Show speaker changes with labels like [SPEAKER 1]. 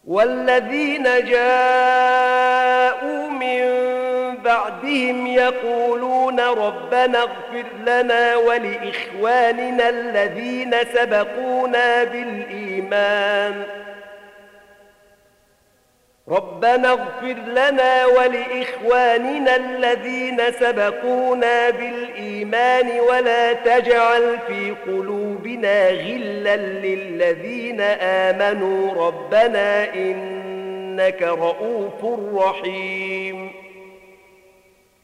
[SPEAKER 1] والذين جاءوا من بعدهم يقولون ربنا اغفر لنا ولإخواننا الذين سبقونا بالإيمان ولا تجعل في قلوبنا غلا للذين آمنوا ربنا إنك رؤوف رحيم